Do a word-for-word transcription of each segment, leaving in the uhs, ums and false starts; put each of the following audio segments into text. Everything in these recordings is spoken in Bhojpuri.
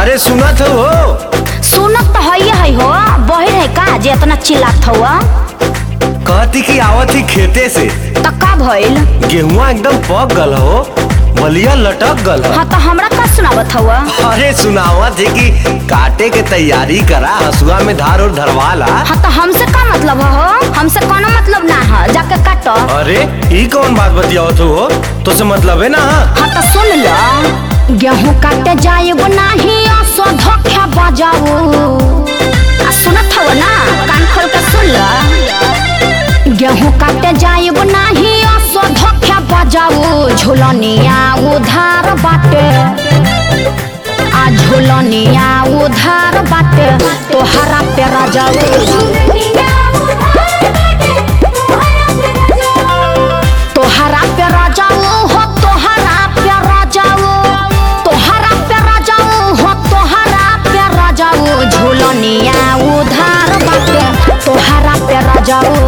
अरे सुनत हो? सुनत तो है है हो, बहिर है का जे इतना चिल्लात हुआ? कहती कि आवत ही खेते से। तो का भइल? गेहुआ एकदम पक गल हो, बलिया लटक गल। हाँ तो हमरा का सुनावत हुआ? अरे सुनावत है कि काटे के तैयारी करा, हसुआ में धार और धरवाला। हाँ तो हमसे का मतलब हो? हमसे कोनो मतलब ना है, जाके काटो। अरे ई कौन बात बतियावत हो? तो से मतलब है ना। हाँ तो सुन लो, गेहूं काटे जाए वो नहीं सो धोखा बजाओ। सुनत हो ना, कान खोल के सुन लो। गेहूं काटे जाए वो नहीं सो धोखा बजाओ। झुलनिया उधार बाटे, आ झुलनिया उधार बाटे, तोहरा पे राजाओ। तोहरा पे राजाओ हो, तोहरा पे राजाओ, तोहरा पे राजाओ हो, तोहरा पे राजाओ। झुलनिया उधार बाटे, तोहरा पे राजाओ।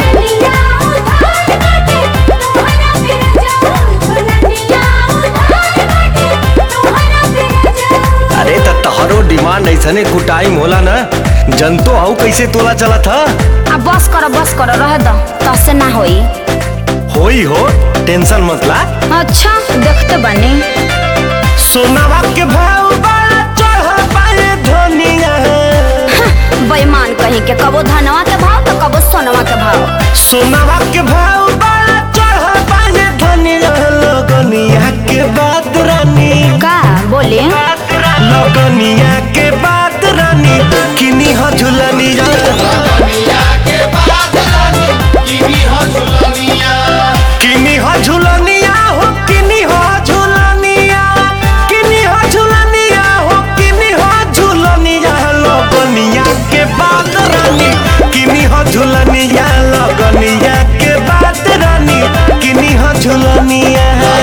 अरे तो तोहरो डिमांड ऐसने कुछ टाइम होला ना, जनतो आऊ कैसे तोला चला था। अब बस करो बस करो, रह दो, तसे ना होई। होई हो, टेंशन मत ला। अच्छा देखते बने। सोनावा के भाव बड़ा चढ़ पाए धनिया। बेईमान कहीं के, कबो धनवा के भाव तो कबो सोनवा के भाव। सोनावा के भाव बड़ा चढ़ पाए धनिया। लगनिया के बाद रानी का बोले? लगनिया के बाद रानी किनी हो झुलनिया। किनी हो झुलनिया हो, किनी हो झुलनिया, किनी हो झुलनिया हो, किनी हो झुलनिया। लगनिया के बाद रानी किनी हो झुलनिया। लगनिया के बाद रानी किनी हो झुलनिया।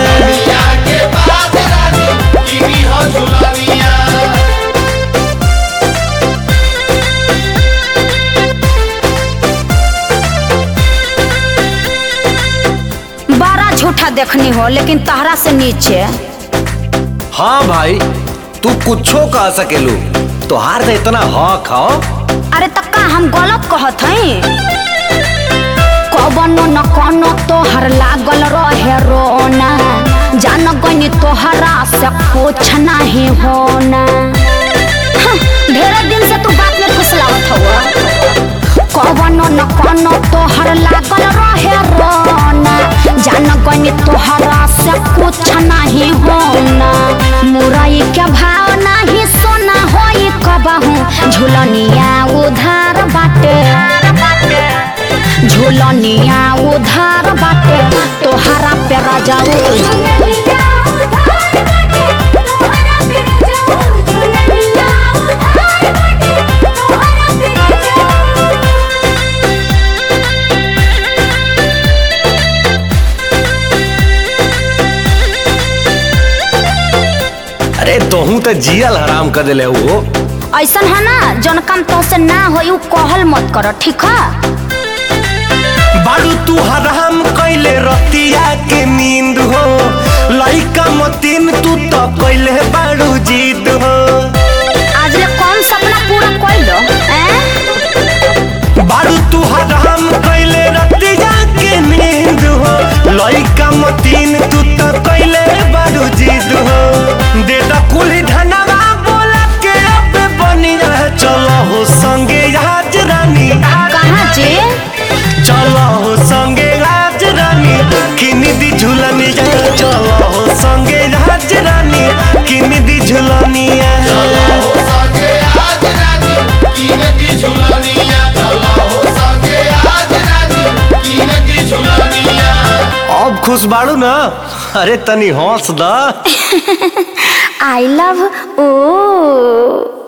बड़ा झूठा देखनी हो, लेकिन तहरा से नीचे। हाँ भाई, तू कुछो कह सकेलू, तोहार तो इतना हक हो। अरे तक्का हम गलत कहत हई? कबनो न कोनो तोहर लागल रहे रोना, जान गनी तोहरा से कुछ नहीं होना। ढेर दिन से तू बात में फुसलावत हुआ। कबनो न कोनो तोहर लागल रहे रोना, जान गनी तोहरा से कुछ नहीं होना। मुरई के भाव नहीं सोना होई कबहू। झुलनिया उधार बाटे, झुलनिया उधार बाटे, तोहरा पे राजाओ। अरे तोहू तो जियल हराम कर दिले हो। ऐसा है ना, जौन काम तो से ना हो यू कहल मत करो, ठीक है? बारू तू हराम कैले रतिया के नींद हो। लइका मतीन तू तो कैले बारू जीत हो। आज ले कौन सपना पूरा कर दो? बारू तू हराम कैले रतिया के नींद हो। लइका मतीन तू तो कैले बारू जीत हो। दे दा कुली धनवा बोला के अब बनी रह। चलो हो संगे आज रानी। कहाँ जे? चलो हो संगे राज रानी किनी दी झुलनिया। चलो हो संगे राज रानी किनी दी झुलनिया। अब खुश बाड़ू ना? अरे तनी हंस दा। I love O.